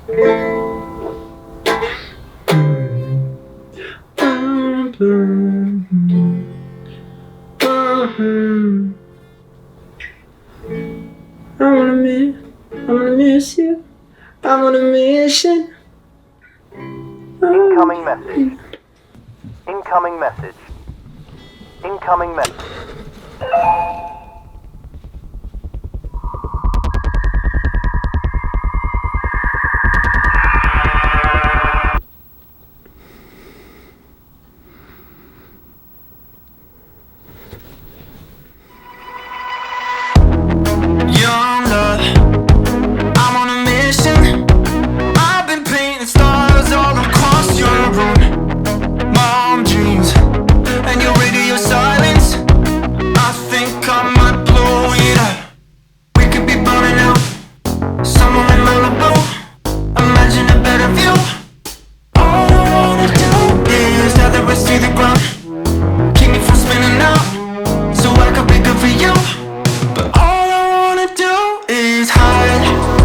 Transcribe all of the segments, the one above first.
I'm gonna miss you. I'm on a mission. Incoming message. Incoming message. Incoming message. Young love, I'm on a mission. I've been painting stars all across your room. Mom dreams and your radio silence. I think I might blow it up. We could be burning out somewhere in Malibu. Imagine a better view. All I wanna do is tether us to the ground. Keep me from spinning out, so I could be good for you. But all I wanna do is hide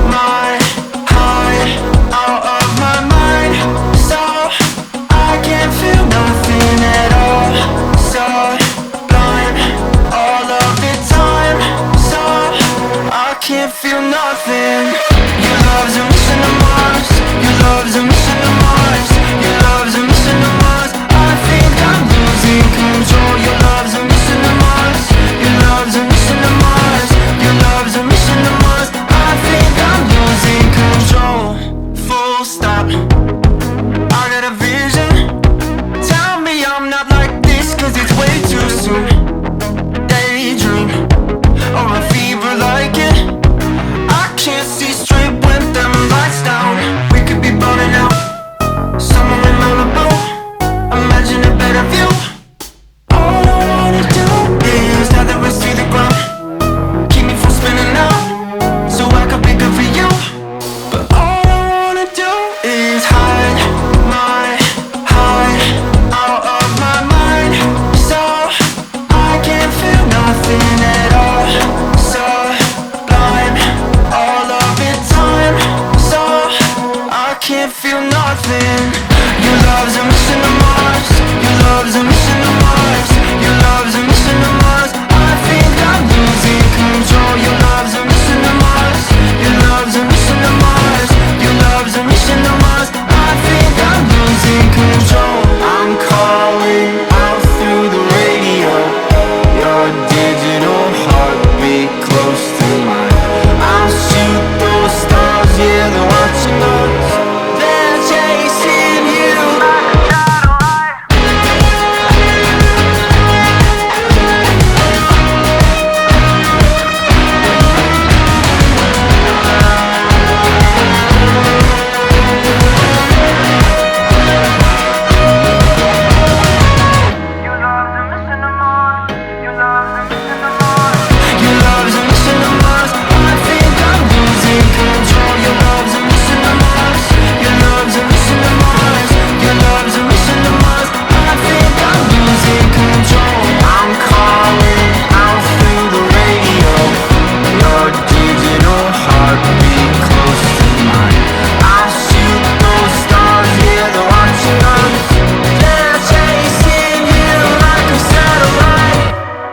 out of my mind, so I can't feel nothing at all. So blind all of the time, so I can't feel nothing. Your love's a mission to Mars. Your love's a mission to Mars. Your love's a mission to Mars. I think I'm losing control. Your love's a mission to Mars. Your love's a mission to Mars. Your love's a mission to Mars. I think I'm losing control. Full stop. I got a vision. Tell me I'm not like this, 'cause it's way too soon. Daydream or a fever like it. I can't see straight with them lights down. We could be burning out somewhere in Malibu. Imagine a better view. All I wanna do is tether us to the ground. Keep me from spinning out, so I could be good for you. But all I wanna do is hide out of my mind, so I can't feel nothing at all. So blind all of the time, so I can't feel nothing. Your love's a mission to Mars. Your love's a mission to Mars. Your love's a mission to Mars. I think I'm losing control. Your love's a mission to Mars. Your love's a mission to Mars. Your love's a mission to Mars. I think I'm losing control. I'm calling out through the radio. Your digital heartbeat close to mine. I'll shoot those stars, yeah, they're watching us. They're chasing you like a satellite. Your love's a mission to Mars. Your love's a mission to Mars. Your love's a mission to Mars. I think I'm losing control. Your love's a mission to Mars. Your love's a mission to Mars. Your love's a mission to Mars. I think I'm losing control. I'm calling out through the radio. Your digital heartbeat close to mine. I'll shoot those stars, yeah, they're watching us. They're chasing you like a satellite.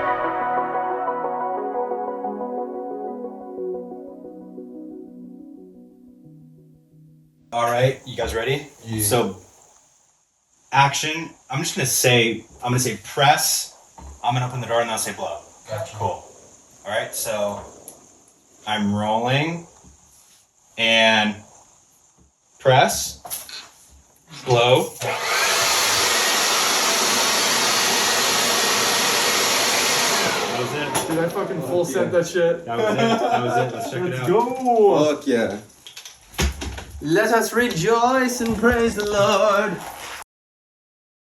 All right, you guys ready? Yeah. So, action. I'm gonna say press. I'm gonna open the door and then I'll say blow. Gotcha. Cool. All right, so I'm rolling and press, blow. That was it. Did I fucking full set that shit? That was it. That was it. Let's check it Let's out. go! Fuck yeah. Let us rejoice and praise the Lord.